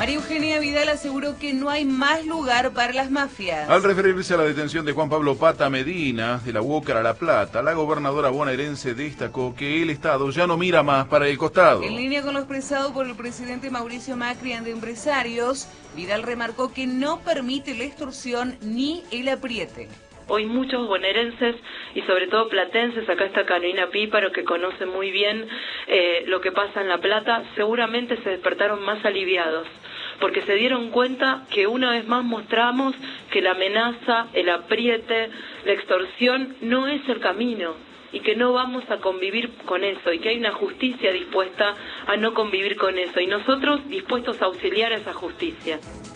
María Eugenia Vidal aseguró que no hay más lugar para las mafias. Al referirse a la detención de Juan Pablo Pata Medina de la UOCRA La Plata, la gobernadora bonaerense destacó que el Estado ya no mira más para el costado. En línea con lo expresado por el presidente Mauricio Macri ante empresarios, Vidal remarcó que no permite la extorsión ni el apriete. Hoy muchos bonaerenses y sobre todo platenses, acá está Carolina Píparo que conoce muy bien lo que pasa en La Plata, seguramente se despertaron más aliviados, porque se dieron cuenta que una vez más mostramos que la amenaza, el apriete, la extorsión no es el camino y que no vamos a convivir con eso y que hay una justicia dispuesta a no convivir con eso y nosotros dispuestos a auxiliar a esa justicia.